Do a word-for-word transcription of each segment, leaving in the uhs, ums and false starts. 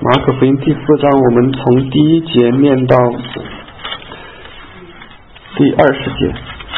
马可福音第四章，我们从第一节念到第二十节。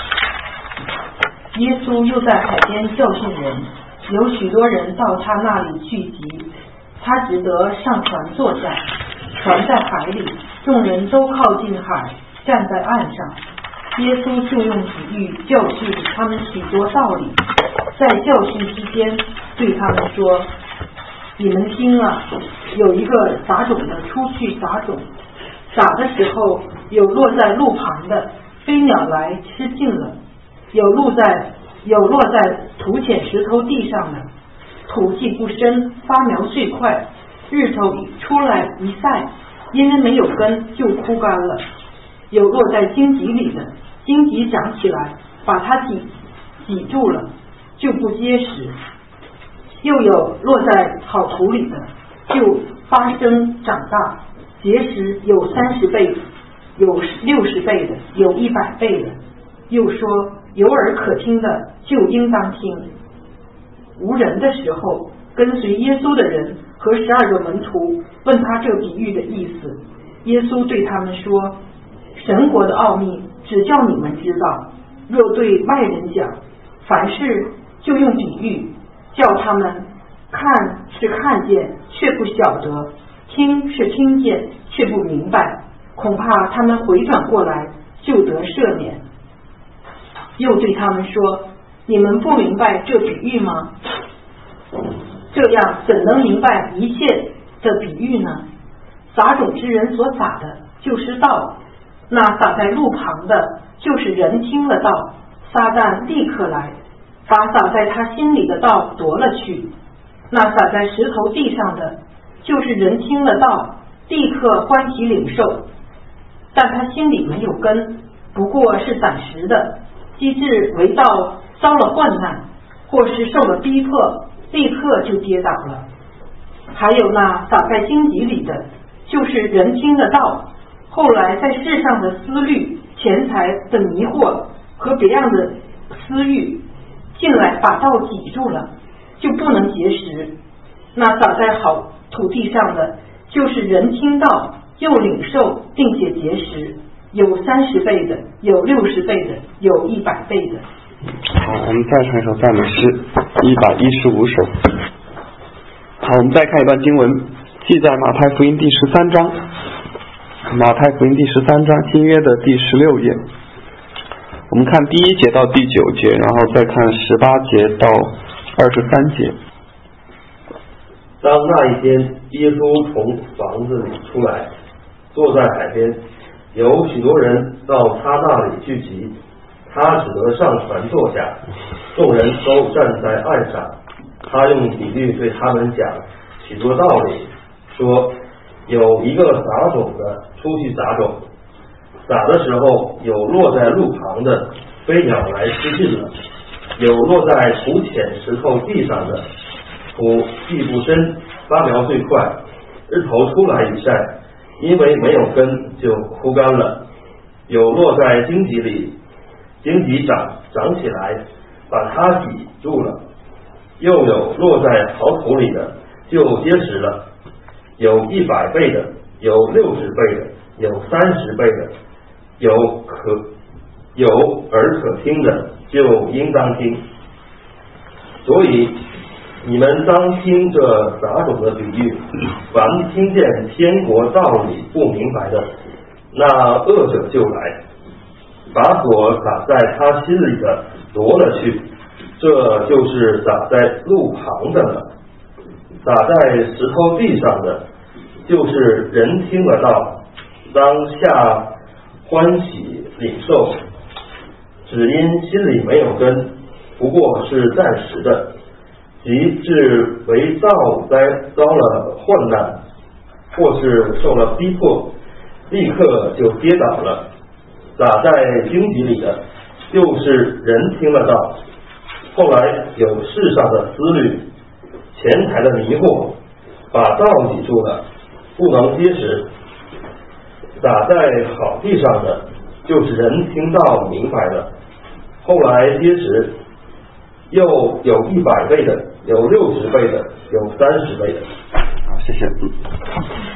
耶稣又在海边教训人，有许多人到他那里聚集，他只得上船坐下，船在海里，众人都靠近海，站在岸上。耶稣就用比喻教训他们许多道理，在教训之间对他们说：你们听啊，有一个撒种的出去撒种，撒的时候有落在路旁的，飞鸟来吃尽了；有落在有落在土浅石头地上的，土既不深，发苗最快，日头出来一晒，因为没有根就枯干了；有落在荆棘里的，荆棘长起来，把它挤挤住了，就不结实；又有落在好土里的，就发生长大，结实有三十倍，有六十倍的，有一百倍的。又说有耳可听的就应当听。无人的时候，跟随耶稣的人和十二个门徒问他这比喻的意思。耶稣对他们说：神国的奥秘只叫你们知道，若对外人讲，凡事就用比喻，叫他们看是看见却不晓得，听是听见却不明白，恐怕他们回转过来就得赦免。又对他们说：你们不明白这比喻吗？这样怎能明白一切的比喻呢？撒种之人所撒的就是道，那撒在路旁的就是人听了道，撒旦立刻来，把撒在他心里的道夺了去。那撒在石头地上的就是人听了道，立刻欢喜领受，但他心里没有根，不过是暂时的，机智为道遭了患难，或是受了逼迫，立刻就跌倒了。还有那撒在荆棘里的，就是人听了道，后来在世上的思虑、钱财的迷惑和别样的私欲进来，把道挤住了，就不能结实。那撒在好土地上的，就是人听到又领受，并且结实，有三十倍的，有六十倍的，有一百倍的。 好，我们再唱一首赞美诗一百一十五首。好，我们再看一段经文，记在马太福音第十三章，马太福音第十三章新约的第十六页。我们看第一节到第九节，然后再看十八节到二十三节。 当那一天，耶稣从房子里出来，坐在海边，有许多人到他那里聚集，他只得上船坐下，众人都站在岸上。他用比喻对他们讲许多道理，说有一个撒种的出去撒种，撒的时候有落在路旁的，飞鸟来吃尽了；有落在土浅石头地上的，土既不深，发苗最快，日头出来一晒，因为没有根就枯干了；有落在荆棘里，荆棘长长起来，把它挤住了；又有落在好土里的，就结实了；有一百倍的，有六十倍的，有三十倍的，有可有耳可听的，就应当听。所以你们当听这撒种的比喻，凡听见天国道理不明白的，那恶者就来，把所撒在他心里的夺了去，这就是撒在路旁的了。撒在石头地上的，就是人听了道，当下欢喜领受，只因心里没有根，不过是暂时的，及至为造灾遭了患难，或是受了逼迫，立刻就跌倒了。撒在荆棘里的，就是人听了道，后来有世上的思虑、钱财的迷惑，把道挤住了，不能结实。撒在好地上的，就是人听到明白了，后来结实，又有一百倍的，有六十倍的，有三十倍的。 好，谢谢。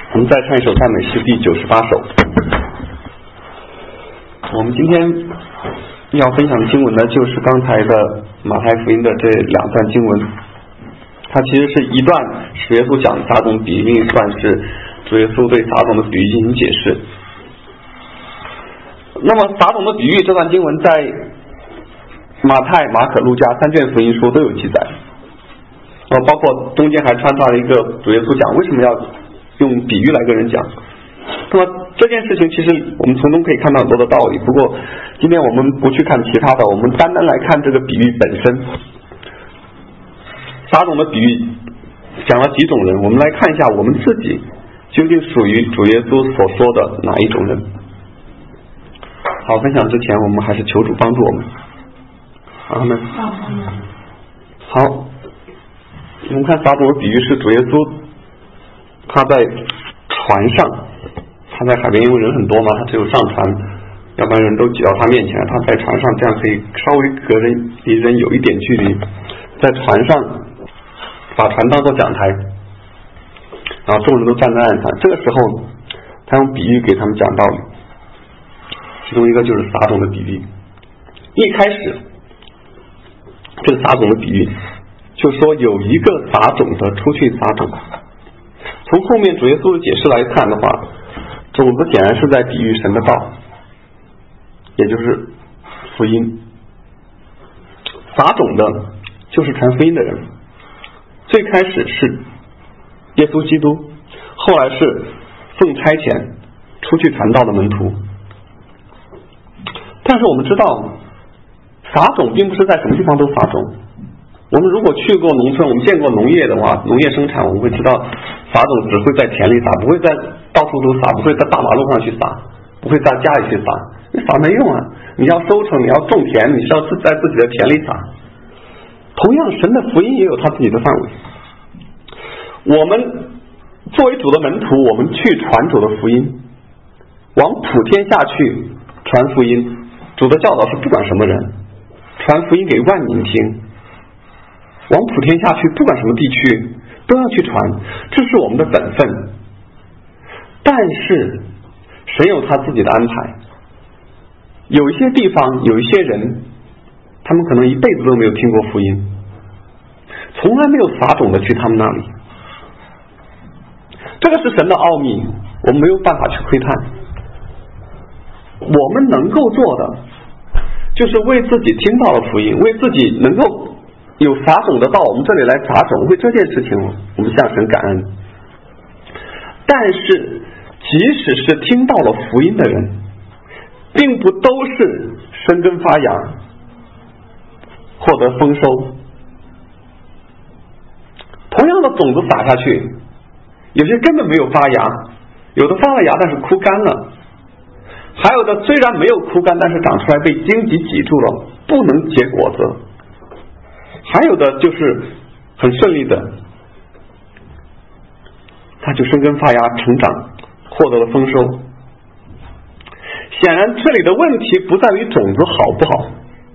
我们再唱一首赞美诗第九十八首。我们今天要分享的经文呢，就是刚才的马太福音的这两段经文。它其实是一段主耶稣讲撒种比喻，另一段是主耶稣对撒种的比喻进行解释。那么撒种的比喻这段经文在马太、马可、路加三卷福音书都有记载，呃，包括中间还穿插了一个主耶稣讲为什么要用比喻来跟人讲。那么这件事情其实我们从中可以看到很多的道理，不过今天我们不去看其他的，我们单单来看这个比喻本身。撒种的比喻讲了几种人，我们来看一下我们自己究竟属于主耶稣所说的哪一种人。好，分享之前我们还是求主帮助我们。阿们。好，我们看撒种的比喻是主耶稣他在船上，他在海边，因为人很多嘛，他只有上船，要不然人都挤到他面前，他在船上，这样可以稍微隔人离人有一点距离，在船上把船当作讲台，然后众人都站在岸上。这个时候他用比喻给他们讲道理，其中一个就是撒种的比喻。一开始这个撒种的比喻就说有一个撒种的出去撒种，从后面主耶稣的解释来看的话，种子显然是在比喻神的道，也就是福音。撒种的就是传福音的人，最开始是耶稣基督，后来是奉差遣出去传道的门徒。但是我们知道撒种并不是在什么地方都撒种。我们如果去过农村，我们见过农业的话，农业生产，我们会知道撒种只会在田里撒，不会在到处都撒，不会在大马路上去撒，不会在家里去撒，你撒没用啊！你要收成，你要种田，你是要在自己的田里撒。同样，神的福音也有他自己的范围。我们作为主的门徒，我们去传主的福音，往普天下去传福音。主的教导是不管什么人，传福音给万民听，往普天下去，不管什么地区都要去传，这是我们的本分。但是神有他自己的安排，有一些地方有一些人，他们可能一辈子都没有听过福音，从来没有撒种的去他们那里，这个是神的奥秘，我们没有办法去窥探。我们能够做的就是为自己听到了福音，为自己能够有撒种的到我们这里来撒种，为这件事情我们向神感恩。但是即使是听到了福音的人，并不都是生根发芽获得丰收。同样的种子撒下去，有些根本没有发芽，有的发了芽但是枯干了，还有的虽然没有枯干，但是长出来被荆棘挤住了，不能结果子，还有的就是很顺利的，它就生根发芽成长，获得了丰收。显然这里的问题不在于种子好不好，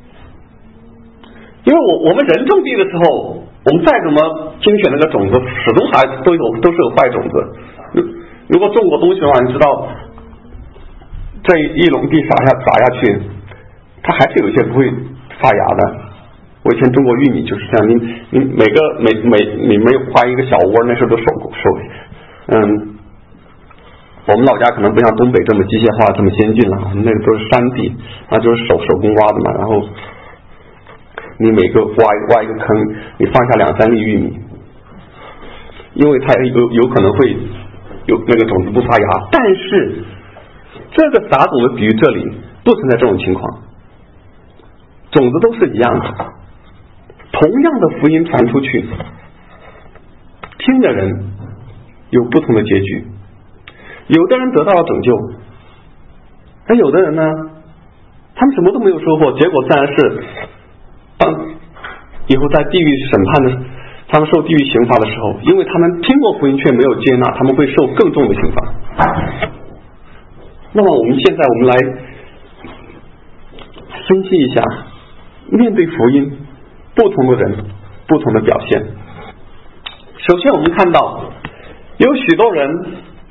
因为我我们人种地的时候，我们再怎么精选那个种子，始终还都有都是有坏种子。如果种过东西的话，你知道这一垄地撒下撒下去，它还是有一些不会发芽的。我以前种过玉米就是这样，你你每个每每你没有挖一个小窝，那时候都手手嗯。我们老家可能不像东北这么机械化这么先进了，我们那个都是山地，那就是手手工挖的嘛。然后你每个挖挖一个坑，你放下两三粒玉米，因为它有有可能会有那个种子不发芽。但是这个撒种的比喻这里不存在这种情况，种子都是一样的，同样的福音传出去，听的人有不同的结局。有的人得到了拯救，而有的人呢，他们什么都没有收获，结果自然是当以后在地狱审判的他们受地狱刑罚的时候，因为他们听过福音却没有接纳，他们会受更重的刑罚。那么我们现在我们来分析一下，面对福音不同的人不同的表现。首先我们看到有许多人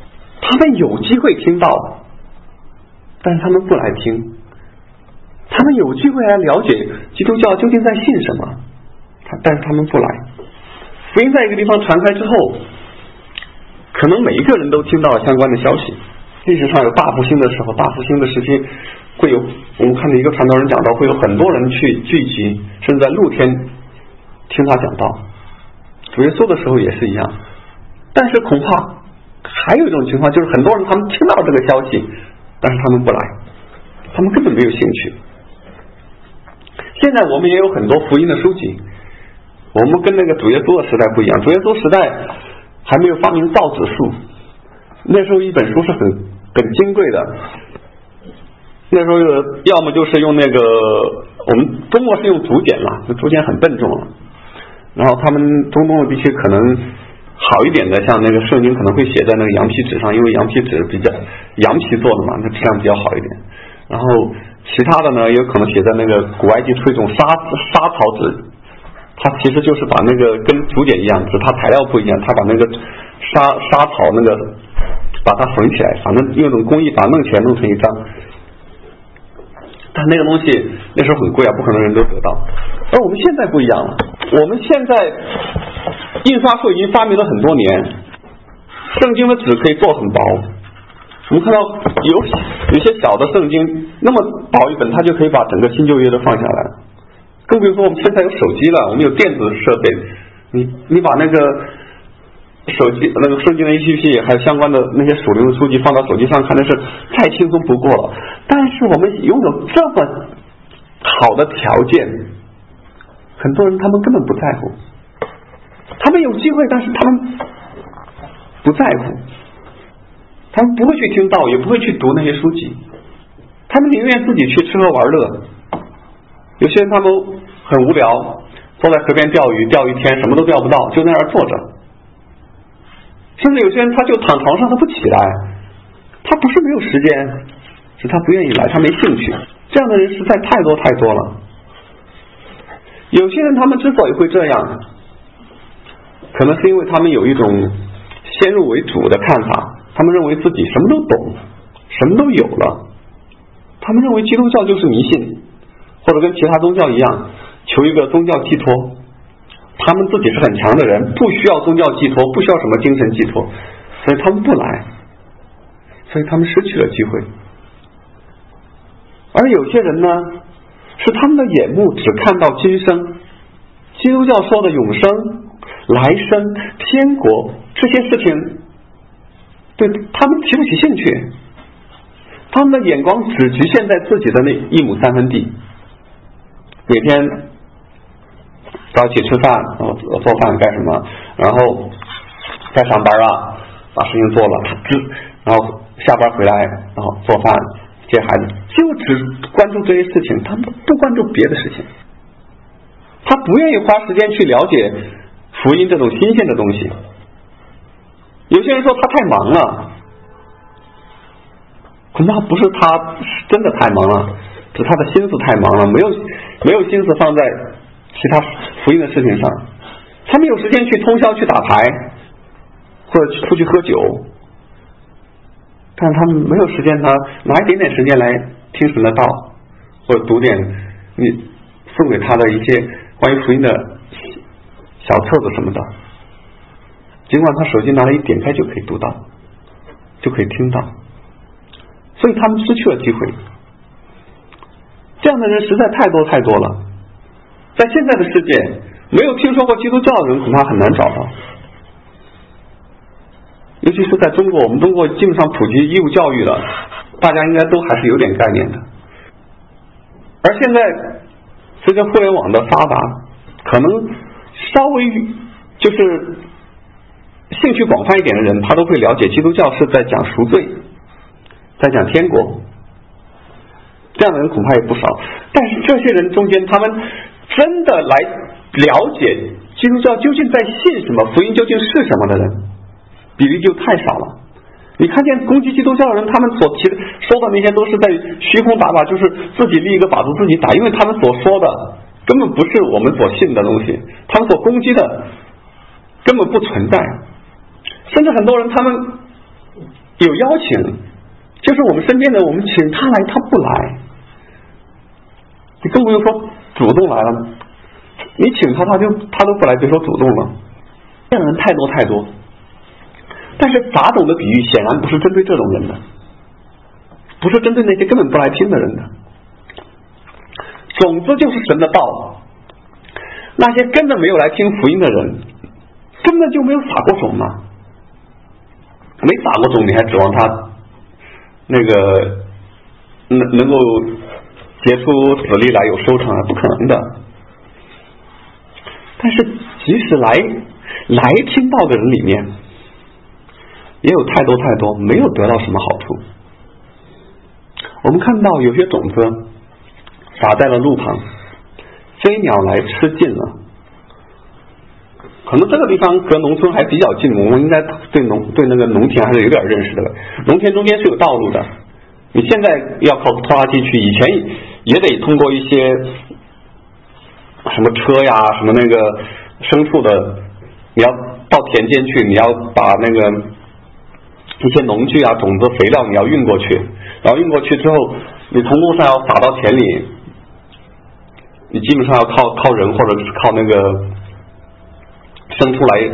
他们有机会听到，但是他们不来听。他们有机会来了解基督教究竟在信什么，但是他们不来。福音在一个地方传开之后，可能每一个人都听到了相关的消息。历史上有大复兴的时候，大复兴的时期会有，我们看到一个传道人讲到，会有很多人去聚集，甚至在露天听他讲道。主耶稣的时候也是一样，但是恐怕还有一种情况，就是很多人他们听到这个消息，但是他们不来，他们根本没有兴趣。现在我们也有很多福音的书籍，我们跟那个主耶稣的时代不一样。主耶稣时代还没有发明造纸术，那时候一本书是很很金贵的，那时候要么就是用那个，我们中国是用竹简了，竹简很笨重了，然后他们中东的地区可能好一点的，像那个圣经可能会写在那个羊皮纸上，因为羊皮纸比较羊皮做的嘛，那质量比较好一点。然后其他的呢，也有可能写在那个古埃及出一种沙沙草纸，它其实就是把那个跟竹简一样，只是它材料不一样，它把那个沙沙草那个把它缝起来，反正用一种工艺把它弄起来，弄成一张。但那个东西那时候很贵啊，不可能人都得到。而我们现在不一样了，我们现在印刷术已经发明了很多年，圣经的纸可以做很薄。我们看到有有些小的圣经那么薄一本，它就可以把整个新旧约都放下来。更比如说我们现在有手机了，我们有电子设备，你你把那个手机那个圣经的 A P P 还有相关的那些属灵的书籍放到手机上看，那是太轻松不过了。但是我们拥有这么好的条件，很多人他们根本不在乎，他们有机会，但是他们不在乎，他们不会去听道，也不会去读那些书籍，他们宁愿自己去吃喝玩乐。有些人他们很无聊，坐在河边钓鱼，钓一天什么都钓不到，就在那儿坐着。甚至有些人他就躺床上，他不起来，他不是没有时间，是他不愿意来，他没兴趣。这样的人实在太多太多了。有些人他们之所以会这样，可能是因为他们有一种先入为主的看法，他们认为自己什么都懂，什么都有了，他们认为基督教就是迷信，或者跟其他宗教一样求一个宗教寄托，他们自己是很强的人，不需要宗教寄托，不需要什么精神寄托，所以他们不来，所以他们失去了机会。而有些人呢，是他们的眼目只看到今生，基督教说的永生、来生、天国这些事情对他们提不起兴趣，他们的眼光只局限在自己的那一亩三分地，每天早起吃饭，做饭干什么，然后该上班了，把事情做了，然后下班回来，然后做饭接孩子，就只关注这些事情，他不关注别的事情，他不愿意花时间去了解福音这种新鲜的东西。有些人说他太忙了，恐怕不是他真的太忙了，是他的心思太忙了，没有没有心思放在其他福音的事情上。他们有时间去通宵去打牌，或者出去喝酒，但是他们没有时间，他拿一点点时间来听神的道，或者读点你送给他的一些关于福音的小册子什么的，尽管他手机拿了一点开就可以读到，就可以听到，所以他们失去了机会。这样的人实在太多太多了，在现在的世界，没有听说过基督教的人恐怕很难找到。尤其是在中国，我们中国基本上普及义务教育了，大家应该都还是有点概念的。而现在随着互联网的发达，可能稍微就是兴趣广泛一点的人，他都会了解基督教是在讲赎罪，在讲天国，这样的人恐怕也不少。但是这些人中间，他们真的来了解基督教究竟在信什么，福音究竟是什么的人，比例就太少了。你看见攻击基督教的人，他们所提的说的那些都是在虚空打靶，就是自己立一个靶子自己打，因为他们所说的根本不是我们所信的东西，他们所攻击的根本不存在。甚至很多人他们有邀请，就是我们身边的，我们请他来，他不来，你更不用说主动来了，你请他他就他都不来，别说主动了，这样人太多太多。但是杂种的比喻显然不是针对这种人的，不是针对那些根本不来听的人的。种子就是神的道，那些根本没有来听福音的人，根本就没有撒过种嘛，没撒过种，你还指望他那个能能够结出籽粒来有收成啊？不可能的。但是即使来来听到的人里面，也有太多太多没有得到什么好处。我们看到有些种子撒在了路旁，飞鸟来吃尽了。可能这个地方和农村还比较近，我们应该对农对那个农田还是有点认识的。农田中间是有道路的，你现在要靠拖拉机去，以前也得通过一些什么车呀，什么那个牲畜的，你要到田间去，你要把那个一些农具啊、种子、肥料你要运过去，然后运过去之后，你从路上要撒到田里，你基本上要靠靠人或者是靠那个牲畜来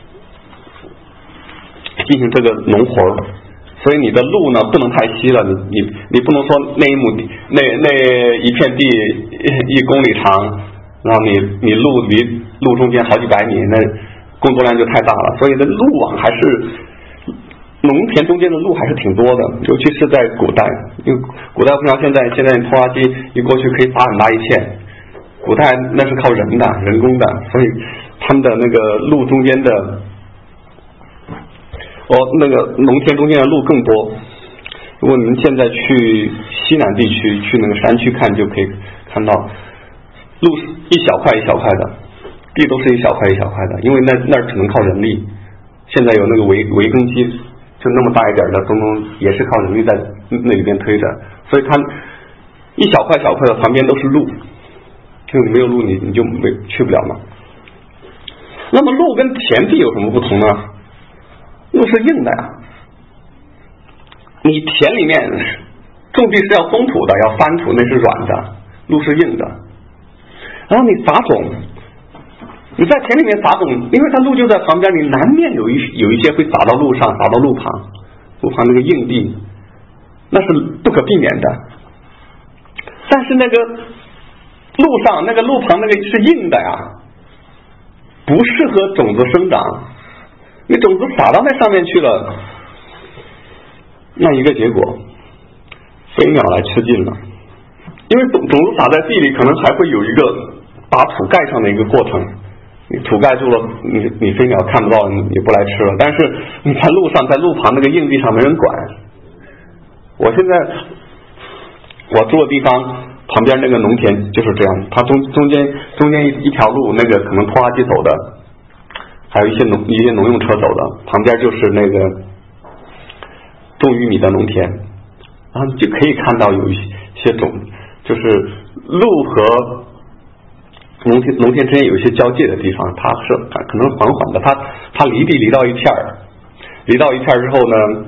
进行这个农活，所以你的路呢不能太稀了，你你你不能说那一亩地那那一片地一公里长，然后你你路离路中间好几百米，那工作量就太大了，所以那路网还是农田中间的路还是挺多的，尤其是在古代，因为古代不像现在，现在拖拉机一过去可以撒很大一片，古代那是靠人的人工的，所以他们的那个路中间的哦，那个农田中间的路更多。如果你们现在去西南地区，去那个山区看，就可以看到路一小块一小块的，地都是一小块一小块的，因为那那只能靠人力。现在有那个围围耕机，就那么大一点的，东东也是靠人力在那里边推着，所以它一小块小块的旁边都是路，就你没有路，你你就没去不了嘛。那么路跟田地有什么不同呢？路是硬的呀，你田里面种地是要松土的，要翻土，那是软的，路是硬的。然后你撒种，你在田里面撒种，因为它路就在旁边，你难免有一有一些会撒到路上，撒到路旁，路旁那个硬地，那是不可避免的。但是那个路上那个路旁那个是硬的呀，不适合种子生长。你种子撒到那上面去了，那一个结果，飞鸟来吃尽了。因为种种子撒在地里，可能还会有一个把土盖上的一个过程。你土盖住了，你你飞鸟看不到，你也不来吃了。但是你在路上，在路旁那个硬地上没人管。我现在我住的地方旁边那个农田就是这样，它中中间中间一一条路，那个可能拖拉机走的，还有一些农一些农用车走的，旁边就是那个种玉米的农田，然后你就可以看到有一些种，就是路和农田农田之间有一些交界的地方，它是可能缓缓的，它它离地离到一片儿，离到一片儿之后呢，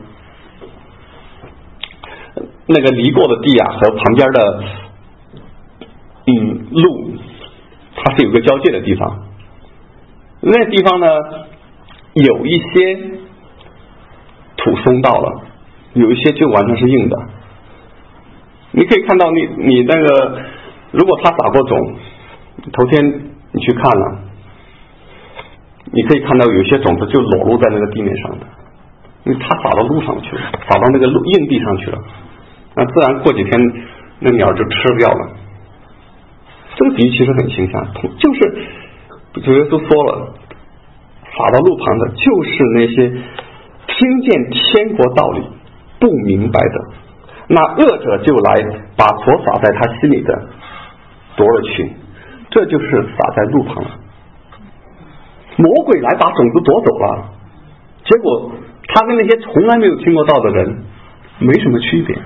那个离过的地啊和旁边的嗯路，它是有个交界的地方。那地方呢，有一些土松到了，有一些就完全是硬的。你可以看到你，你那个，如果他撒过种，头天你去看了，你可以看到有些种子就裸露在那个地面上的，因为它撒到路上去了，撒到那个路硬地上去了，那自然过几天那鸟就吃掉了。这个比喻其实很形象，就是主耶稣说了，撒到路旁的就是那些听见天国道理不明白的，那恶者就来把所撒在他心里的夺了去，这就是撒在路旁了。魔鬼来把种子夺走了，结果他跟那些从来没有听过道的人没什么区别。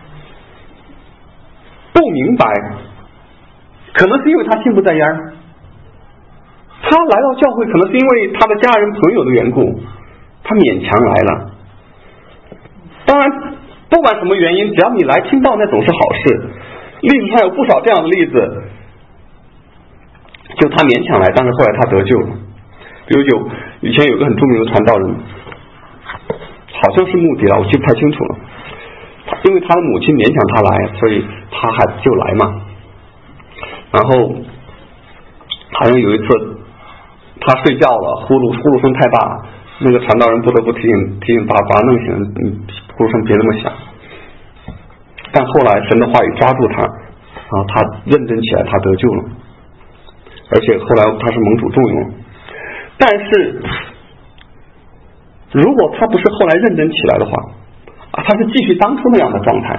不明白，可能是因为他心不在焉，他来到教会可能是因为他的家人朋友的缘故，他勉强来了。 不管什么原因，只要你来听到，那总是好事。历史上有不少这样的例子，就他勉强来，但是后来他得救了。比如有以前有个很著名的传道人，好像是穆迪了，我记不太清楚了。因为他的母亲勉强他来，所以他还就来嘛。然后好像有一次他睡觉了，呼噜呼噜声太大，那个传道人不得不提醒提醒把把他弄醒，嗯，呼噜声别那么响。但后来神的话语抓住他，然后他认真起来，他得救了，而且后来他是蒙主重用。但是如果他不是后来认真起来的话，啊，他是继续当初那样的状态，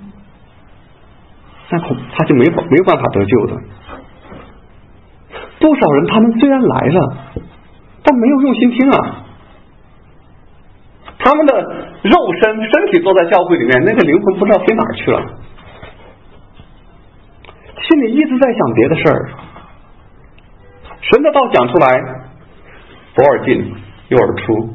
那他就没法没有办法得救的。不少人他们虽然来了，但没有用心听啊。他们的肉身身体坐在教会里面，那个灵魂不知道飞哪儿去了，心里一直在想别的事儿。神的道讲出来，左耳进右耳出。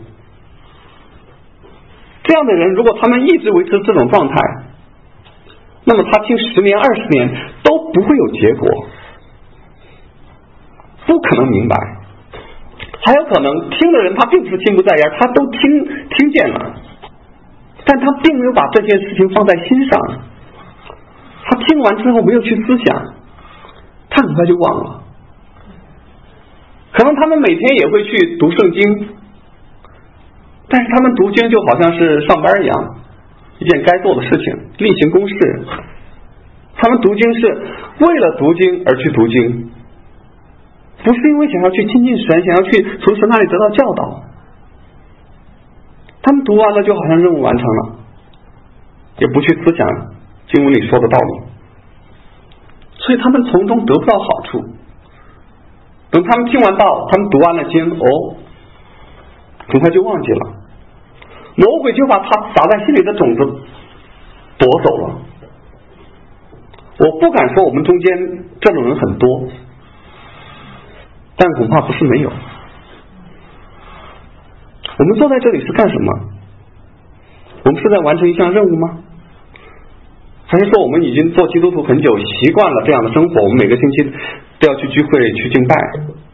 这样的人，如果他们一直维持这种状态，那么他听十年二十年都不会有结果，不可能明白。还有可能听的人他并不是心不在焉，他都听听见了，但他并没有把这件事情放在心上，他听完之后没有去思想，他很快就忘了。可能他们每天也会去读圣经，但是他们读经就好像是上班一样，一件该做的事情，例行公事。他们读经是为了读经而去读经，不是因为想要去亲近神，想要去从神那里得到教导。他们读完了就好像任务完成了，也不去思想经文里说的道理，所以他们从中得不到好处。等他们听完道，他们读完了经，哦，很快就忘记了，魔鬼就把他撒在心里的种子夺走了。我不敢说我们中间这种人很多，但恐怕不是没有。我们坐在这里是干什么？我们是在完成一项任务吗？还是说我们已经做基督徒很久，习惯了这样的生活，我们每个星期都要去聚会去敬拜，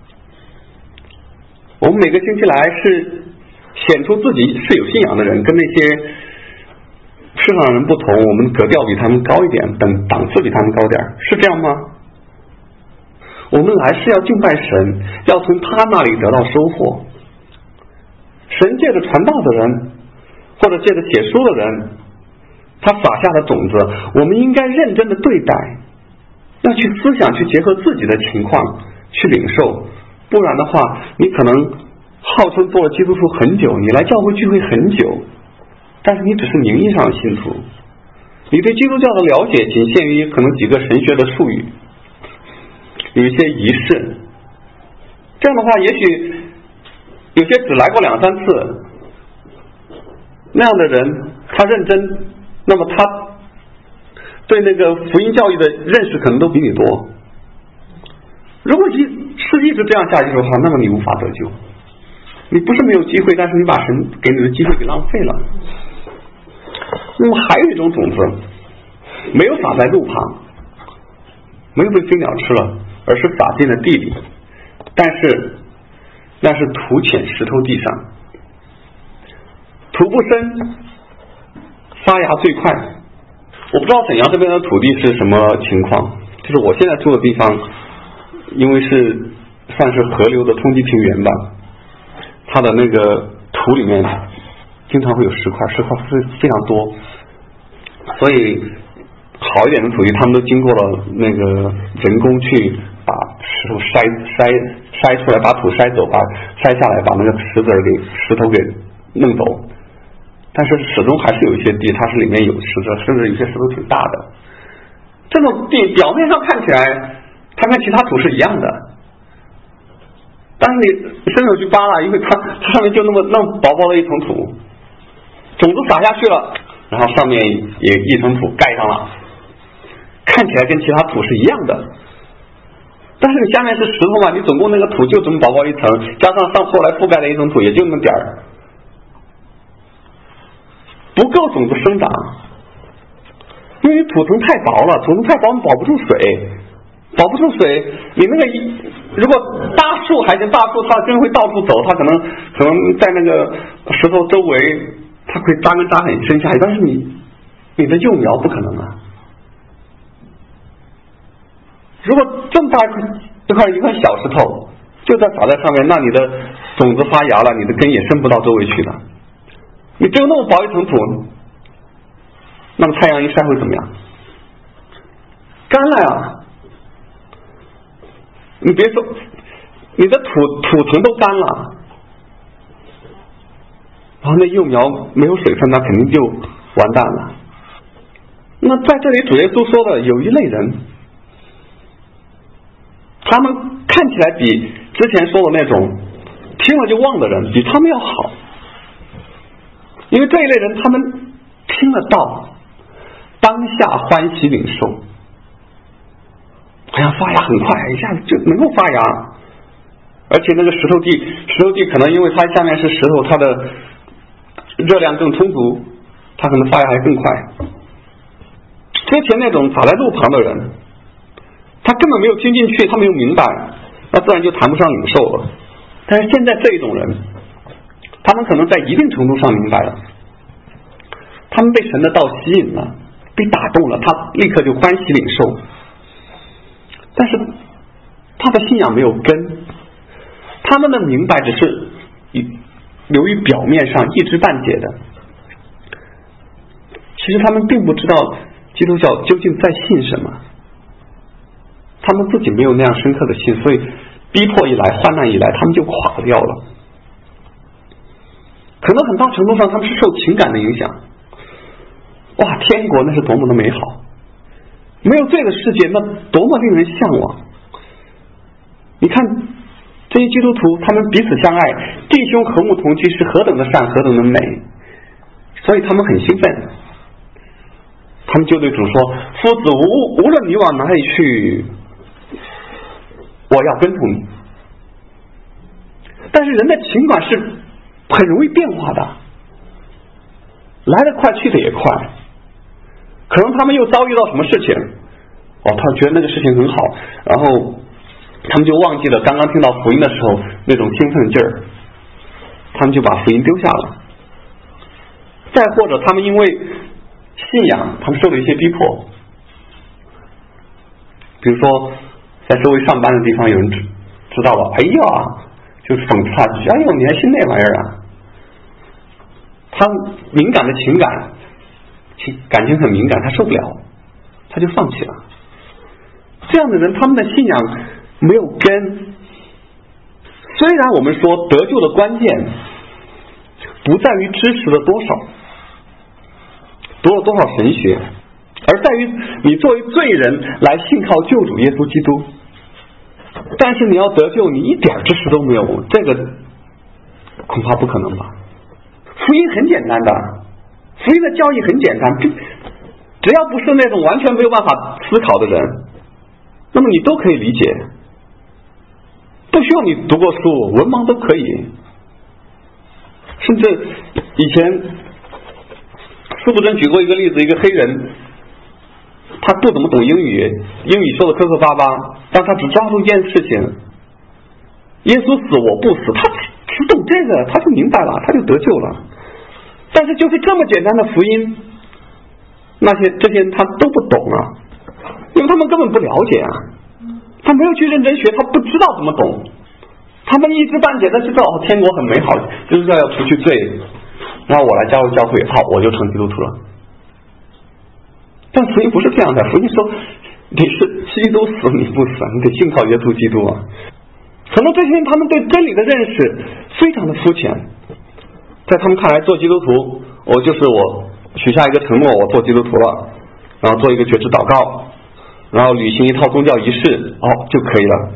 我们每个星期来是显出自己是有信仰的人，跟那些世上的人不同，我们格调比他们高一点，等档次比他们高点，是这样吗？我们来是要敬拜神，要从他那里得到收获。神借着传道的人，或者借着写书的人，他撒下的种子，我们应该认真的对待，要去思想，去结合自己的情况去领受。不然的话，你可能号称做了基督徒很久，你来教会聚会很久，但是你只是名义上的信徒，你对基督教的了解仅限于可能几个神学的术语，有一些仪式。这样的话，也许有些只来过两三次，那样的人他认真，那么他对那个福音教育的认识可能都比你多。如果一是一直这样下去的话，那么你无法得救。你不是没有机会，但是你把神给你的机会给浪费了。那么还有一种种子没有撒在路旁，没有被飞鸟吃了，而是撒进了地里，但是那是土浅石头地上，土不深，发芽最快。我不知道沈阳这边的土地是什么情况，就是我现在住的地方，因为是算是河流的冲积平原吧，它的那个土里面经常会有石块，石块非非常多，所以好一点的土地他们都经过了那个人工去把石头筛筛筛出来，把土筛走，把筛下来，把那个石子给石头给弄走。但是始终还是有一些地它是里面有石头，甚至有些石头挺大的。这种地表面上看起来它跟其他土是一样的，但是你伸手去扒拉，因为它它上面就那么那么薄薄的一层土，种子撒下去了，然后上面也一层土盖上了，看起来跟其他土是一样的，但是你下面是石头嘛，你总共那个土就这么薄薄一层，加上上后来覆盖的一层土也就那么点儿，不够种子生长。 因为土层太薄了，土层太薄保不住水，保不住水，你那个如果大树还行，大树它真会到处走，它可能可能在那个石头周围，它会扎根扎很深下去，但是你你的幼苗不可能啊。如果这么大一块一块一块小石头就在撒在上面，那你的种子发芽了，你的根也伸不到周围去的。你只有那么薄一层土，那么太阳一晒会怎么样？干了呀！你别说，你的土土层都干了，然后那幼苗没有水分，那肯定就完蛋了。那在这里主耶稣说的有一类人，他们看起来比之前说的那种听了就忘的人比他们要好，因为这一类人他们听了道，当下欢喜领受，哎呀发芽很快，一下子就能够发芽，而且那个石头地石头地可能因为它下面是石头，它的热量更充足，它可能发芽还更快。之前那种撒在路旁的人，他根本没有听进去，他没有明白，那自然就谈不上领受了。但是现在这一种人，他们可能在一定程度上明白了，他们被神的道吸引了，被打动了，他立刻就欢喜领受，但是他的信仰没有根，他们的明白只是流于表面上一知半解的，其实他们并不知道基督教究竟在信什么，他们自己没有那样深刻的信，所以逼迫一来，患难一来，他们就垮掉了。可能很大程度上他们是受情感的影响，哇，天国那是多么的美好，没有罪的世界那多么令人向往。你看这些基督徒，他们彼此相爱，弟兄和睦同居，是何等的善，何等的美，所以他们很兴奋，他们就对主说：夫子，无无论你往哪里去，我要跟从你。但是人的情感是很容易变化的，来得快去得也快，可能他们又遭遇到什么事情，哦，他觉得那个事情很好，然后他们就忘记了刚刚听到福音的时候那种兴奋劲儿，他们就把福音丢下了。再或者他们因为信仰，他们受了一些逼迫，比如说在周围上班的地方有人知知道了，哎呀，就讽刺他，哎呦，你还信那玩意儿啊？他敏感的情感，感情很敏感，他受不了，他就放弃了。这样的人，他们的信仰没有根。虽然我们说得救的关键不在于知识的多少，读了多少神学，而在于你作为罪人来信靠救主耶稣基督。但是你要得救，你一点知识都没有，这个恐怕不可能吧。福音很简单的，福音的教义很简单，只要不是那种完全没有办法思考的人，那么你都可以理解，不需要你读过书，文盲都可以。甚至以前司布真举过一个例子，一个黑人，他不怎么懂英语，英语说的磕磕巴巴，但他只抓住一件事情，耶稣死我不死，他只懂这个，他就明白了，他就得救了。但是就是这么简单的福音，那些这些人他都不懂啊，因为他们根本不了解啊，他没有去认真学，他不知道怎么懂，他们一知半解的知道哦，天国很美好，就是要除去罪，然后我来加入教会，好，我就成基督徒了。但福音不是这样的，福音说你是基督死你不死，你得信靠耶稣基督啊。可能这些人他们对真理的认识非常的肤浅，在他们看来做基督徒，我就是我许下一个承诺，我做基督徒了，然后做一个觉知祷告，然后履行一套宗教仪式，哦就可以了。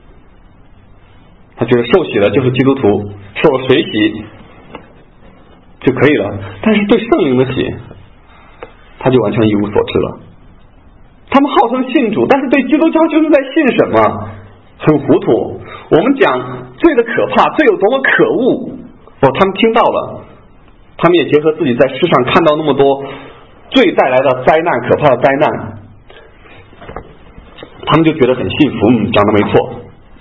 他觉得受洗了就是基督徒，受了水洗就可以了。但是对圣灵的洗，他就完全一无所知了。他们号称信主，但是对基督教究竟在信什么，很糊涂。我们讲罪的可怕，罪有多么可恶，哦，他们听到了，他们也结合自己在世上看到那么多罪带来的灾难，可怕的灾难，他们就觉得很幸福，嗯，讲的没错。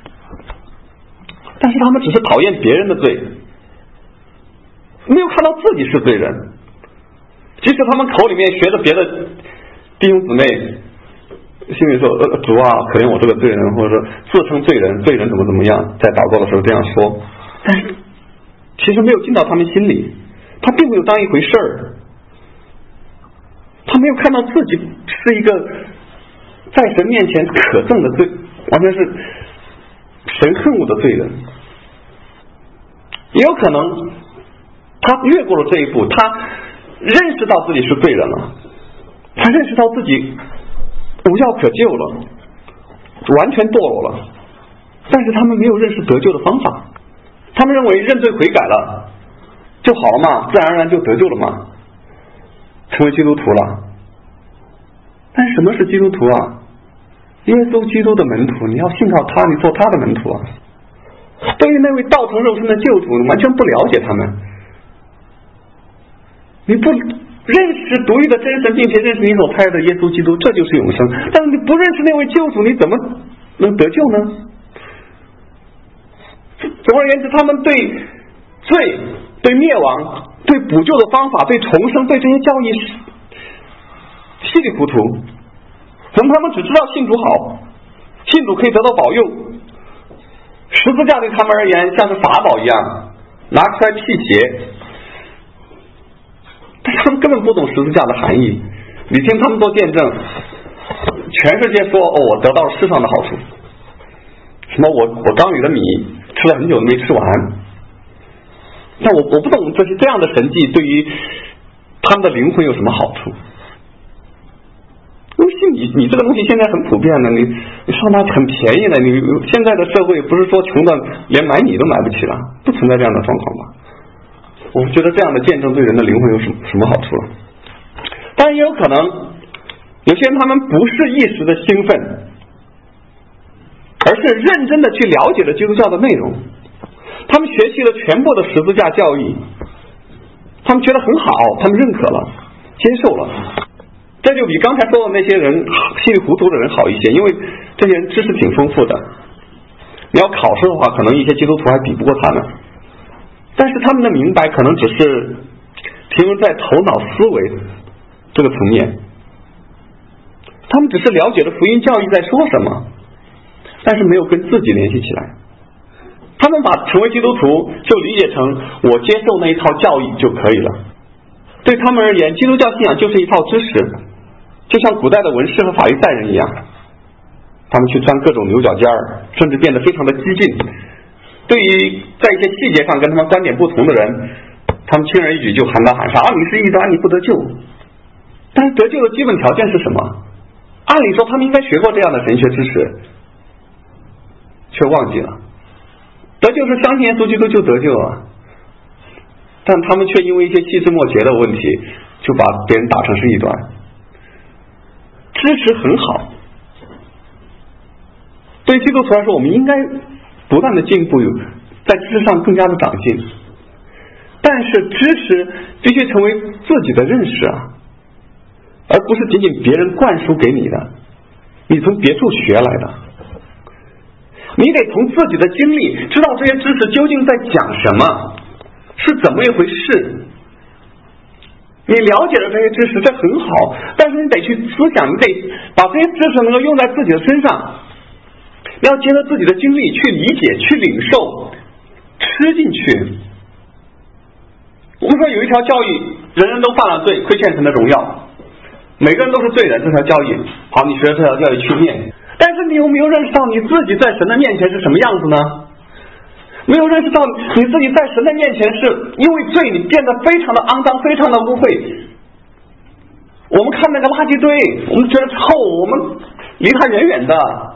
但是他们只是讨厌别人的罪，没有看到自己是罪人。即使他们口里面学着别的弟兄姊妹，心里说呃主啊，可怜我这个罪人，或者说自称罪人，罪人怎么怎么样，在祷告的时候这样说，但是其实没有进到他们心里，他并没有当一回事儿，他没有看到自己是一个在神面前可憎的罪，完全是神恨恶的罪人。也有可能他越过了这一步，他认识到自己是罪人了，他认识到自己无药可救了，完全堕落了，但是他们没有认识得救的方法，他们认为认罪悔改了就好了嘛，自然而然就得救了嘛，成为基督徒了。但是什么是基督徒啊？耶稣基督的门徒，你要信靠他，你做他的门徒啊。对于那位道成肉身的救主，你完全不了解他们，你不认识独一的真神，并且认识你所派的耶稣基督，这就是永生。但是你不认识那位救主，你怎么能得救呢？总而言之，他们对罪、对灭亡、对补救的方法、对重生、对这些教义稀里糊涂。可能他们只知道信主好，信主可以得到保佑，十字架对他们而言像是法宝一样，拿出来辟邪，但他们根本不懂十字架的含义。你听他们做见证，全世界说哦，我得到了世上的好处，什么我我缸里的米吃了很久都没吃完，但我我不懂这些这样的神迹对于他们的灵魂有什么好处。因为你你这个东西现在很普遍的，你你上它很便宜的，你现在的社会不是说穷的连买米都买不起了，不存在这样的状况吧？我觉得这样的见证对人的灵魂有什么什么好处了？当然也有可能有些人他们不是一时的兴奋，而是认真的去了解了基督教的内容，他们学习了全部的十字架教义，他们觉得很好，他们认可了，接受了，这就比刚才说的那些人稀里糊涂的人好一些，因为这些人知识挺丰富的，你要考试的话可能一些基督徒还比不过他们，但是他们的明白可能只是停留在头脑思维这个层面，他们只是了解了福音教义在说什么，但是没有跟自己联系起来。他们把成为基督徒就理解成我接受那一套教义就可以了，对他们而言基督教信仰就是一套知识，就像古代的文士和法利赛人一样，他们去钻各种牛角尖儿，甚至变得非常的激进，对于在一些细节上跟他们观点不同的人，他们轻而易举就喊打喊杀，啊你是异端，你不得救。但是得救的基本条件是什么？按理说他们应该学过这样的神学知识，却忘记了。得救是相信耶稣基督就得救啊，但他们却因为一些细枝末节的问题就把别人打成是异端。知识很好，对基督徒来说我们应该不断的进步，在知识上更加的长进，但是知识必须成为自己的认识啊，而不是仅仅别人灌输给你的，你从别处学来的。你得从自己的经历知道这些知识究竟在讲什么，是怎么一回事。你了解了这些知识这很好，但是你得去思想，你得把这些知识能够用在自己的身上，你要结合自己的经历去理解，去领受，吃进去。我们说有一条教义，人人都犯了罪，亏欠神的荣耀，每个人都是罪人，这条教义好，你学着这条教义去念，但是你有没有认识到你自己在神的面前是什么样子呢？没有认识到你自己在神的面前是因为罪你变得非常的肮脏，非常的污秽。我们看那个垃圾堆，我们觉得臭，我们离它远远的。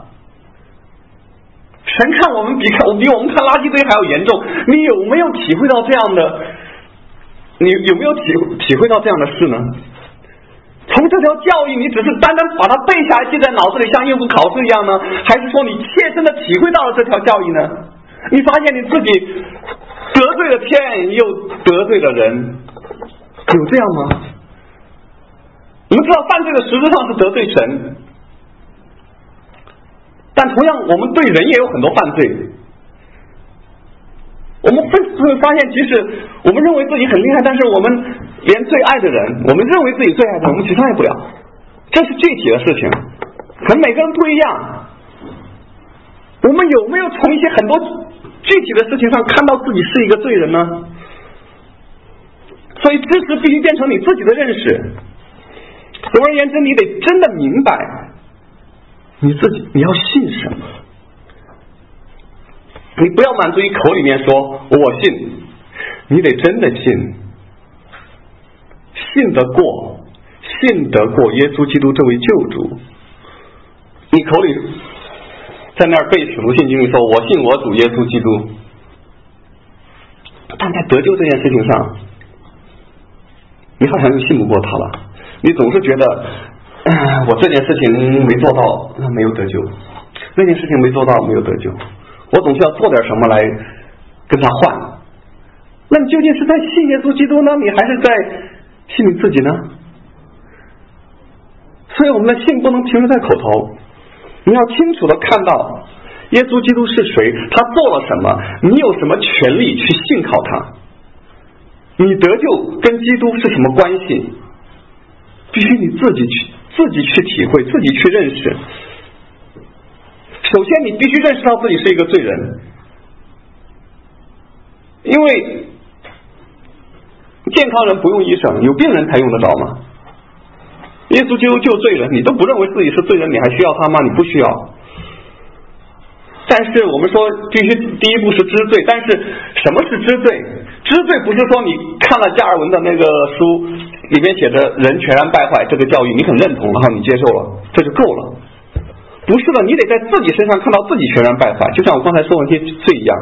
神看我们比看比我们看垃圾堆还要严重。你有没有体会到这样的？你有没有体体会到这样的事呢？从这条教义，你只是单单把它背下来记在脑子里，像应付考试一样呢？还是说你切身的体会到了这条教义呢？你发现你自己得罪了天，又得罪了人，有这样吗？ 我们知道犯罪的实质上是得罪神，但同样我们对人也有很多犯罪。我们会会发现，即使我们认为自己很厉害，但是我们连最爱的人，我们认为自己最爱的人，我们去伤害不了。这是具体的事情，可能每个人不一样。我们有没有从一些很多具体的事情上看到自己是一个罪人呢？所以知识必须变成你自己的认识。总而言之，你得真的明白你自己你要信什么。你不要满足于口里面说我信，你得真的信，信得过，信得过耶稣基督这位救主。你口里在那儿背使徒信经里说我信我主耶稣基督，但在得救这件事情上，你好像又信不过他了。你总是觉得、呃、我这件事情没做到，没有得救，那件事情没做到，没有得救，我总是要做点什么来跟他换。那你究竟是在信耶稣基督呢，你还是在信你自己呢？所以我们的信不能停留在口头，你要清楚的看到耶稣基督是谁，他做了什么，你有什么权利去信靠他，你得救跟基督是什么关系，必须你自己去自己去体会，自己去认识。首先你必须认识到自己是一个罪人，因为健康人不用医生，有病人才用得着吗？耶稣基督救罪人，你都不认为自己是罪人，你还需要他吗？你不需要。但是我们说必须第一步是知罪，但是什么是知罪？知罪不是说你看了加尔文的那个书里面写着人全然败坏这个教育你很认同，然后你接受了，这就够了。不是的，你得在自己身上看到自己全然败坏，就像我刚才说的那些罪一样，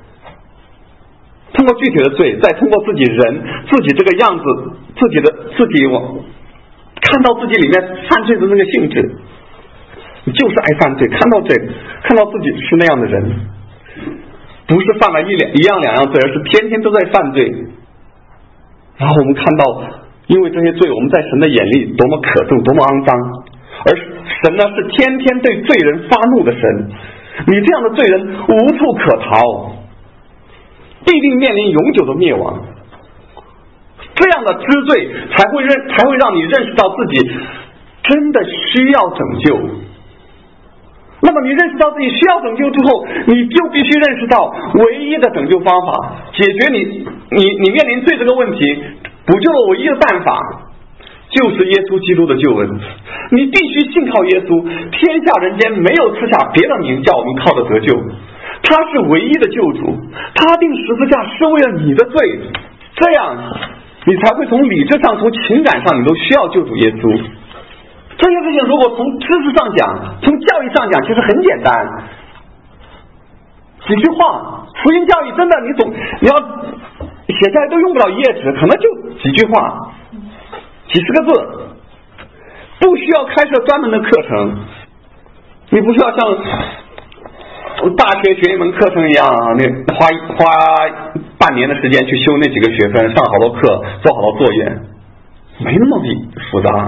通过具体的罪，再通过自己人自己这个样子，自己的自己我看到自己里面犯罪的那个性质，你就是爱犯罪，看到这个看到自己是那样的人，不是犯了一两一样两样罪，而是天天都在犯罪。然后我们看到因为这些罪我们在神的眼里多么可憎，多么肮脏，而神呢是天天对罪人发怒的神，你这样的罪人无处可逃，必定面临永久的灭亡。这样的知罪才会认才会让你认识到自己真的需要拯救。那么你认识到自己需要拯救之后，你就必须认识到唯一的拯救方法，解决你你你面临罪这个问题补救的唯一的办法，就是耶稣基督的救恩。你必须信靠耶稣，天下人间没有赐下别的名叫我们靠着得救，他是唯一的救主，他定十字架是为了你的罪，这样你才会从理智上从情感上你都需要救主耶稣。这些事情如果从知识上讲，从教育上讲，其实很简单，几句话。福音教育真的你总你要写下来都用不了一页纸，可能就几句话几十个字，不需要开设专门的课程，你不需要像大学学一门课程一样，那花花半年的时间去修那几个学分，上好多课，做好多作业，没那么复杂，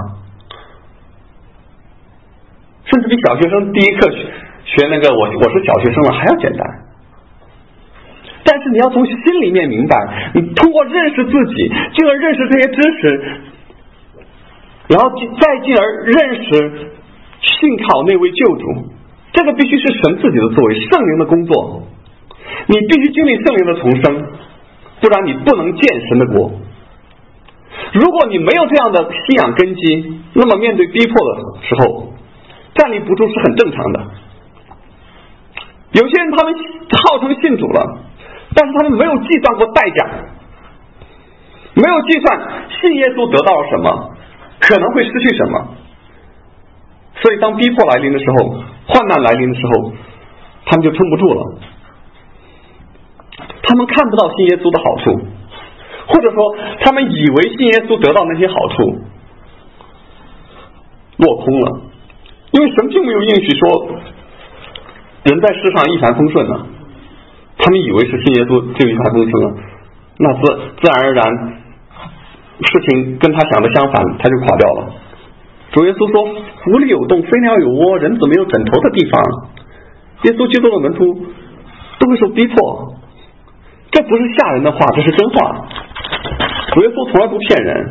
甚至比小学生第一课学那个我我是小学生了还要简单。但是你要从心里面明白，你通过认识自己，进而认识这些知识，然后再进而认识信靠那位救主，这个必须是神自己的作为，圣灵的工作。你必须经历圣灵的重生，不然你不能见神的国。如果你没有这样的信仰根基，那么面对逼迫的时候站立不住是很正常的。有些人他们号称信主了，但是他们没有计算过代价，没有计算信耶稣得到了什么，可能会失去什么。所以当逼迫来临的时候，患难来临的时候，他们就撑不住了，他们看不到信耶稣的好处，或者说他们以为信耶稣得到那些好处落空了，因为神并没有应许说人在世上一帆风顺呢，他们以为是信耶稣就一帆风顺了，那自自然而然事情跟他想的相反，他就垮掉了。 主耶稣说湖里有洞，飞鸟有窝，人子没有枕头的地方。耶稣基督的门徒都会受逼迫，这不是吓人的话，这是真话。主耶稣从来不骗人。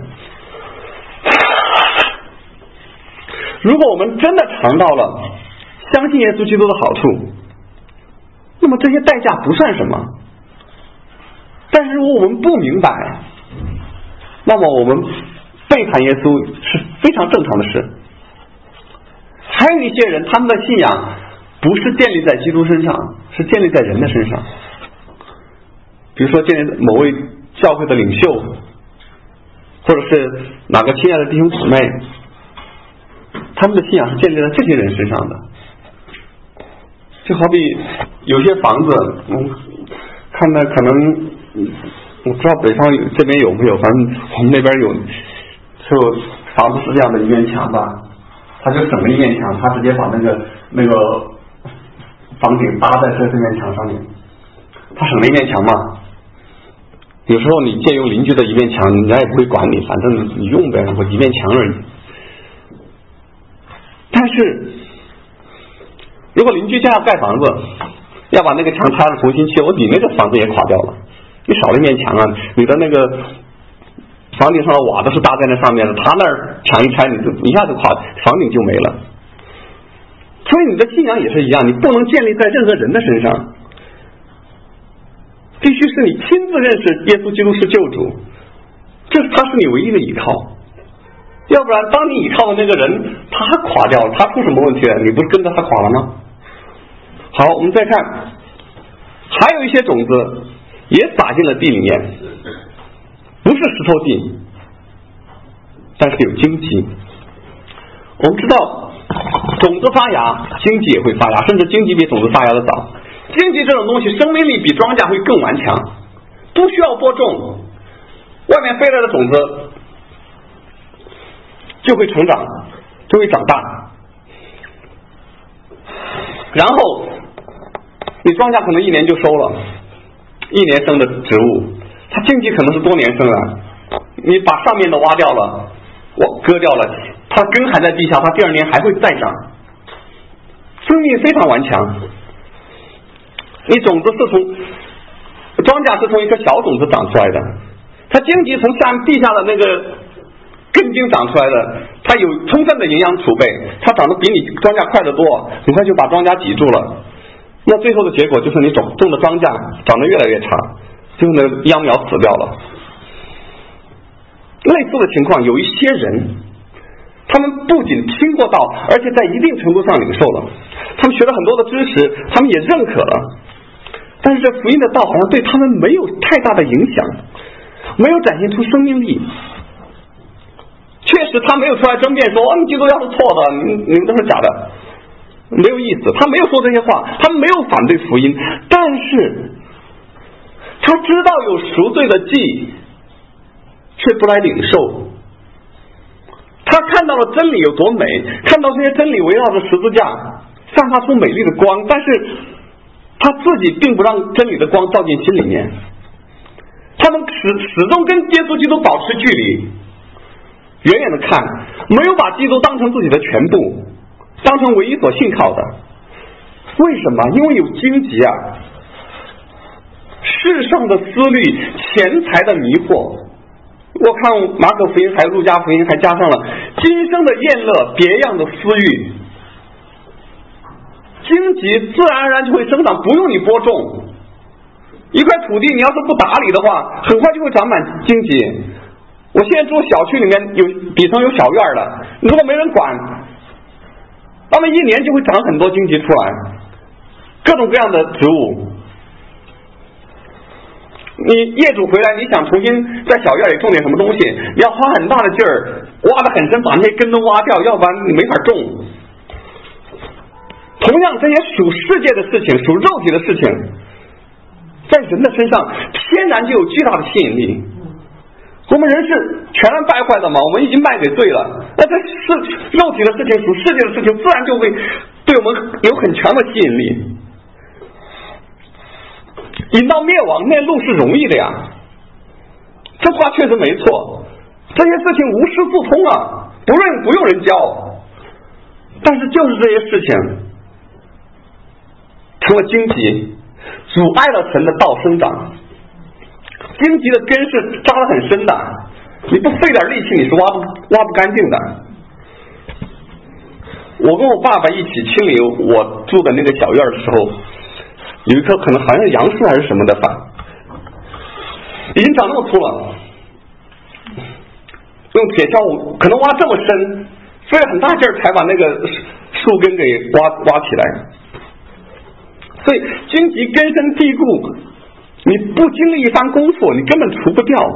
如果我们真的尝到了相信耶稣基督的好处，那么这些代价不算什么。但是如果我们不明白，那么我们背叛耶稣是非常正常的事。还有一些人，他们的信仰不是建立在基督身上，是建立在人的身上。比如说建立在某位教会的领袖，或者是哪个亲爱的弟兄姊妹，他们的信仰是建立在这些人身上的。就好比有些房子，嗯，看的可能我不知道北方有这边有没有，反正我们那边有，就房子是这样的一面墙吧，他就省了一面墙，他直接把那个那个房顶搭在这这面墙上面，他省了一面墙嘛。有时候你借用邻居的一面墙，人家也不会管你，反正你用呗，我一面墙而已。但是如果邻居家要盖房子，要把那个墙拆了重新修，你那个房子也垮掉了，你少了一面墙啊，你的那个房顶上的瓦都是搭在那上面的，他那儿墙一拆，你就一下就垮，房顶就没了。所以你的信仰也是一样，你不能建立在任何人的身上，必须是你亲自认识耶稣基督是救主，这是他是你唯一的依靠。要不然当你依靠的那个人他垮掉了，他出什么问题了，你不是跟着他垮了吗？好，我们再看，还有一些种子也撒进了地里面，不是石头地，但是有荆棘。我们知道种子发芽，荆棘也会发芽，甚至荆棘比种子发芽的早。荆棘这种东西生命力比庄稼会更顽强，不需要播种，外面飞来的种子就会成长，就会长大。然后你庄稼可能一年就收了，一年生的植物，它荆棘可能是多年生啊，你把上面的挖掉了，我割掉了，它根还在地下，它第二年还会再长，生命非常顽强。你种子是从庄稼是从一颗小种子长出来的，它荆棘从下地下的那个根茎长出来的，它有充分的营养储备，它长得比你庄稼快得多，很快就把庄稼挤住了。那最后的结果就是你种种的庄稼长得越来越差，最后呢秧苗死掉了。类似的情况，有一些人他们不仅听过道，而且在一定程度上领受了，他们学了很多的知识，他们也认可了，但是这福音的道好像对他们没有太大的影响，没有展现出生命力。确实他没有出来争辩说嗯，基督教是错的，你们你们都是假的，没有意思，他没有说这些话，他没有反对福音，但是他知道有赎罪的祭，却不来领受。他看到了真理有多美，看到这些真理围绕着十字架散发出美丽的光，但是他自己并不让真理的光照进心里面，他们始始终跟耶稣基督保持距离，远远的看，没有把基督当成自己的全部，当成唯一所信靠的。为什么？因为有荆棘啊，世上的思虑，钱财的迷惑。我看马可福音还有路加福音还加上了今生的厌乐，别样的私欲，荆棘自然而然就会生长，不用你播种。一块土地你要是不打理的话，很快就会长满荆棘。我现在住小区里面，有底层有小院的，如果没人管，那么一年就会长很多荆棘出来，各种各样的植物。你业主回来，你想重新在小院里种点什么东西，你要花很大的劲儿，挖得很深，把那些根都挖掉，要不然你没法种。同样，这些属世界的事情，属肉体的事情，在人的身上天然就有巨大的吸引力。我们人是全然败坏的嘛，我们已经卖给罪了，那这是肉体的事情，属世界的事情，自然就会对我们有很强的吸引力。引到灭亡，那路是容易的呀，这话确实没错，这些事情无师自通啊， 不用不用人教，但是就是这些事情成了荆棘，阻碍了神的道生长。荆棘的根是扎得很深的，你不费点力气你是挖不挖不干净的。我跟我爸爸一起清理我住的那个小院的时候，有一棵可能好像是杨树还是什么的吧，已经长那么粗了，用铁锹可能挖这么深，费了很大劲儿才把那个树根给挖挖起来。所以荆棘根深蒂固，你不经历一番功夫你根本除不掉。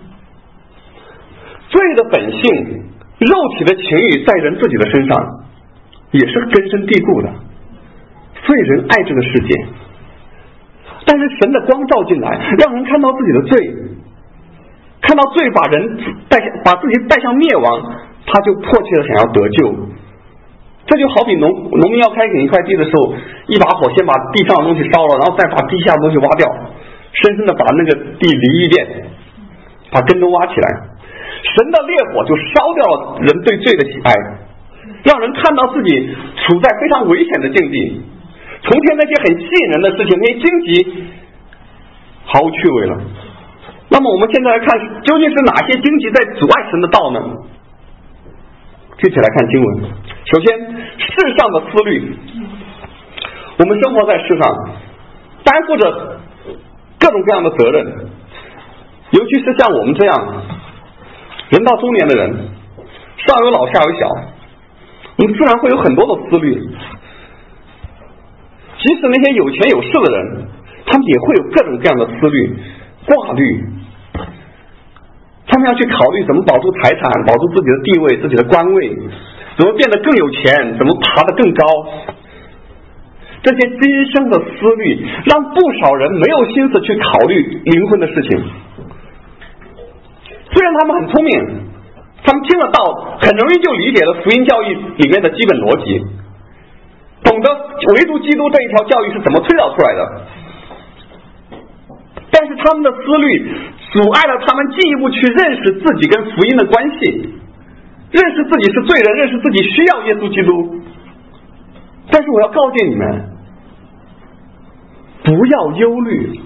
罪的本性，肉体的情欲在人自己的身上也是根深蒂固的，所以人爱这个世界。但是神的光照进来，让人看到自己的罪，看到罪把人带把自己带向灭亡，他就迫切的想要得救。这就好比农农民要开垦一块地的时候，一把火先把地上的东西烧了，然后再把地下的东西挖掉，深深的把那个地犁一遍，把根都挖起来。神的烈火就烧掉了人对罪的喜爱，让人看到自己处在非常危险的境地。从前那些很吸引人的事情，那些荆棘毫无趣味了。那么我们现在来看，究竟是哪些荆棘在阻碍神的道呢？具体来看经文。首先，世上的思虑，我们生活在世上，担负着各种各样的责任，尤其是像我们这样人到中年的人，上有老下有小，我们自然会有很多的思虑。即使那些有钱有势的人，他们也会有各种各样的思虑挂虑，他们要去考虑怎么保住财产，保住自己的地位，自己的官位，怎么变得更有钱，怎么爬得更高。这些今生的思虑让不少人没有心思去考虑灵魂的事情。虽然他们很聪明，他们听了道很容易就理解了福音教育里面的基本逻辑，懂得唯独基督这一条教育是怎么推导出来的，但是他们的思虑阻碍了他们进一步去认识自己跟福音的关系，认识自己是罪人，认识自己需要耶稣基督。但是我要告诫你们，不要忧虑，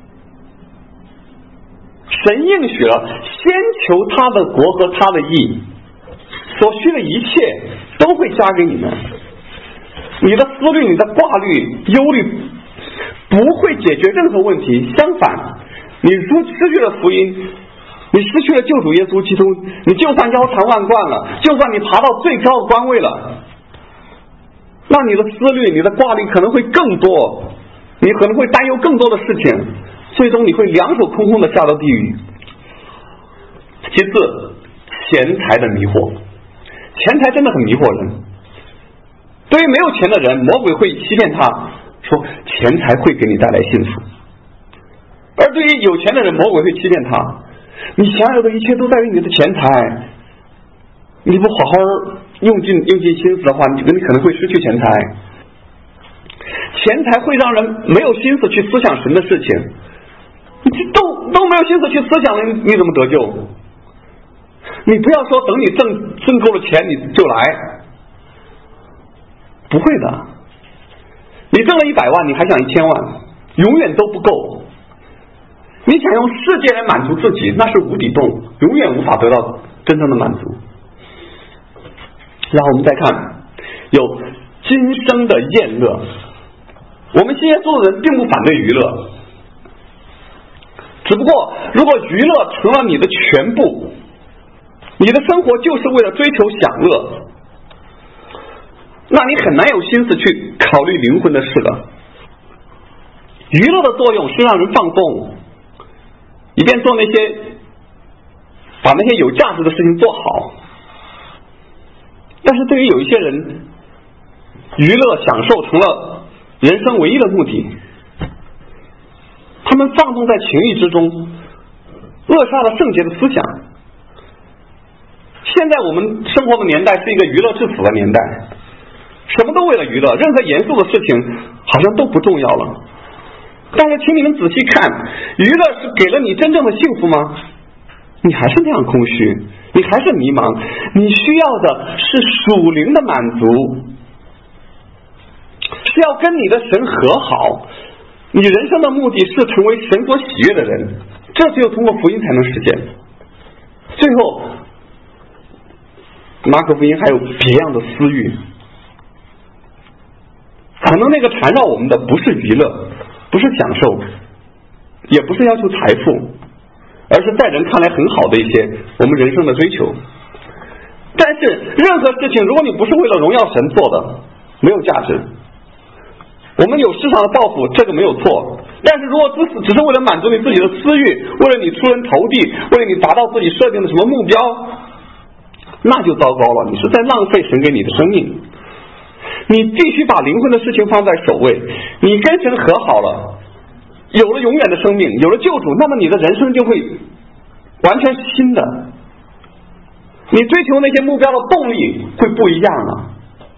神应许了，先求他的国和他的义，所需的一切都会加给你们。你的思虑，你的挂虑忧虑不会解决任何问题，相反，你如失去了福音，你失去了救主耶稣基督，你就算腰缠万贯了，就算你爬到最高的官位了，那你的思虑你的挂虑可能会更多，你可能会担忧更多的事情，最终你会两手空空的下到地狱。其次，钱财的迷惑，钱财真的很迷惑人。对于没有钱的人，魔鬼会欺骗他说钱财会给你带来幸福，而对于有钱的人，魔鬼会欺骗他，你享有的一切都在于你的钱财，你不好好用尽用尽心思的话，你你可能会失去钱财。钱财会让人没有心思去思想神的事情，你都都没有心思去思想了，你怎么得救？你不要说等你挣挣够了钱你就来，不会的。你挣了一百万，你还想一千万，永远都不够。你想用世界来满足自己，那是无底洞，永远无法得到真正的满足。然后我们再看，有今生的宴乐。我们信耶稣的人并不反对娱乐，只不过如果娱乐成了你的全部，你的生活就是为了追求享乐，那你很难有心思去考虑灵魂的事了。娱乐的作用是让人放松，以便做那些把那些有价值的事情做好。但是对于有一些人，娱乐享受成了人生唯一的目的，他们放纵在情欲之中，扼杀了圣洁的思想。现在我们生活的年代是一个娱乐至死的年代，什么都为了娱乐，任何严肃的事情好像都不重要了。但是请你们仔细看，娱乐是给了你真正的幸福吗？你还是那样空虚， 你还是迷茫，你需要的是属灵的满足，是要跟你的神和好。你人生的目的是成为神所喜悦的人，这只有通过福音才能实现。最后马可福音还有别样的私欲，可能那个缠绕我们的不是娱乐，不是享受，也不是要求财富，而是在人看来很好的一些我们人生的追求。但是任何事情如果你不是为了荣耀神做的，没有价值。我们有世上的抱负，这个没有错，但是如果只是只是为了满足你自己的私欲，为了你出人头地，为了你达到自己设定的什么目标，那就糟糕了，你是在浪费神给你的生命。你必须把灵魂的事情放在首位，你跟神和好了，有了永远的生命，有了救主，那么你的人生就会完全是新的，你追求那些目标的动力会不一样了。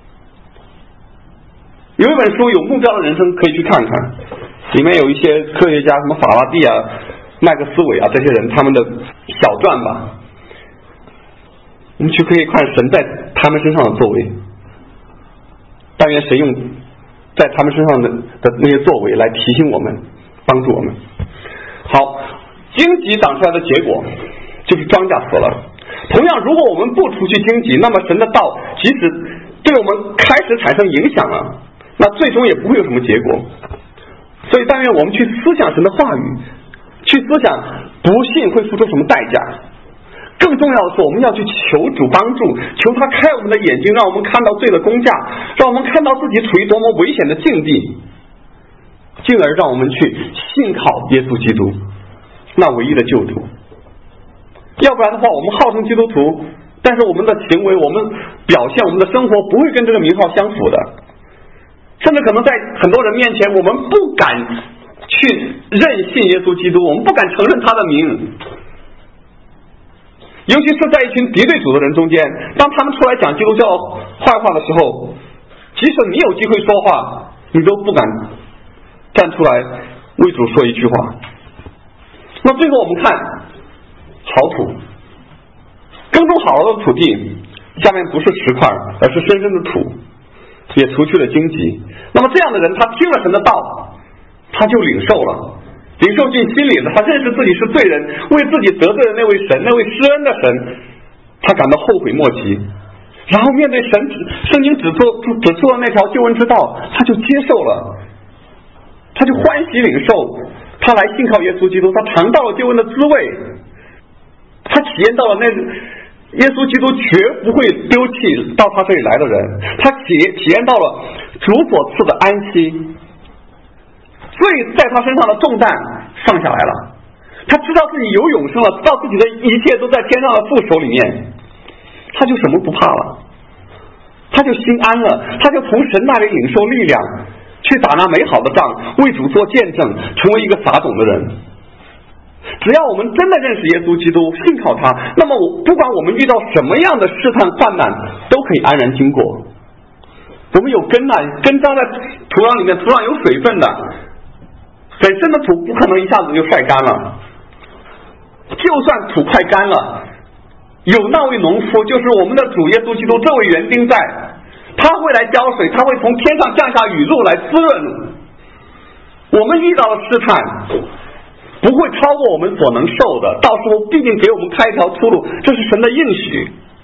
有一本书有目标的人生可以去看看，里面有一些科学家，什么法拉第啊、麦克斯韦啊这些人他们的小传吧，我们去可以看神在他们身上的作为，但愿神用在他们身上的的那些作为来提醒我们，帮助我们。好，荆棘长出来的结果就是庄稼死了。同样，如果我们不除去荆棘，那么神的道即使对我们开始产生影响了，那最终也不会有什么结果。所以但愿我们去思想神的话语，去思想不信会付出什么代价。更重要的是，我们要去求主帮助，求他开我们的眼睛，让我们看到罪的工价，让我们看到自己处于多么危险的境地，进而让我们去信靠耶稣基督，那唯一的救主。要不然的话，我们号称基督徒，但是我们的行为、我们表现、我们的生活不会跟这个名号相符的，甚至可能在很多人面前，我们不敢去认信耶稣基督，我们不敢承认他的名。尤其是在一群敌对主的人中间，当他们出来讲基督教坏话的时候，即使你有机会说话，你都不敢站出来为主说一句话。那最后我们看好土，耕种好了的土地，下面不是石块，而是深深的土，也除去了荆棘。那么这样的人，他听了神的道，他就领受了，领受进心里了，他认识自己是罪人，为自己得罪了那位神，那位施恩的神，他感到后悔莫及。然后面对神圣经指出指出了那条救恩之道，他就接受了，他就欢喜领受，他来信靠耶稣基督，他尝到了救恩的滋味，他体验到了那耶稣基督绝不会丢弃到他这里来的人，他体体验到了主所赐的安息，所以在他身上的重担放下来了，他知道自己有永生了，知道自己的一切都在天上的父手里面，他就什么不怕了，他就心安了，他就从神那里领受力量，去打那美好的仗，为主做见证，成为一个撒种的人。只要我们真的认识耶稣基督，信靠他，那么我不管我们遇到什么样的试探患难，都可以安然经过。我们有根啊，根扎在土壤里面，土壤有水分的，本身的土不可能一下子就晒干了，就算土快干了，有那位农夫，就是我们的主耶稣基督这位园丁在，他会来浇水，他会从天上降下雨露来滋润。我们遇到了试探，不会超过我们所能受的，到时候必定给我们开一条出路，这是神的应许。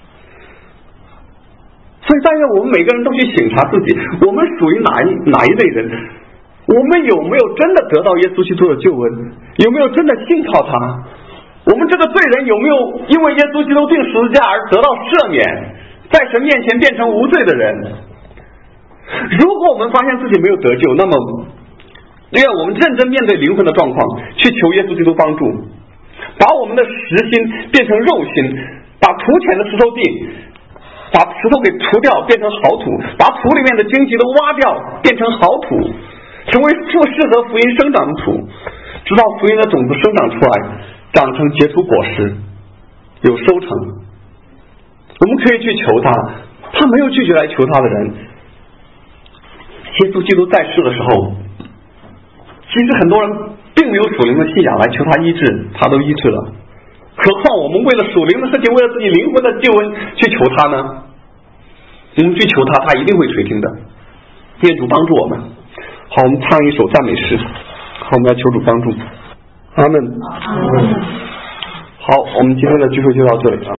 所以但愿我们每个人都去省察自己，我们属于哪一哪一类人，我们有没有真的得到耶稣基督的救恩，有没有真的信靠他，我们这个罪人有没有因为耶稣基督钉十字架而得到赦免，在神面前变成无罪的人。如果我们发现自己没有得救，那么愿我们认真面对灵魂的状况，去求耶稣基督帮助，把我们的实心变成肉心，把土浅的石头地，把石头给除掉，变成好土，把土里面的荆棘都挖掉，变成好土，成为适合福音生长的土，直到福音的种子生长出来，长成结出果实，有收成。我们可以去求他，他没有拒绝来求他的人。耶稣基督在世的时候，其实很多人并没有属灵的信仰来求他医治，他都医治了。 何况我们为了属灵的事情，为了自己灵魂的救恩去求他呢？我们去求他，他一定会垂听的。愿主帮助我们。好，我们唱一首赞美诗。好，我们要求主帮助。阿门。好，我们今天的聚会就到这里啊。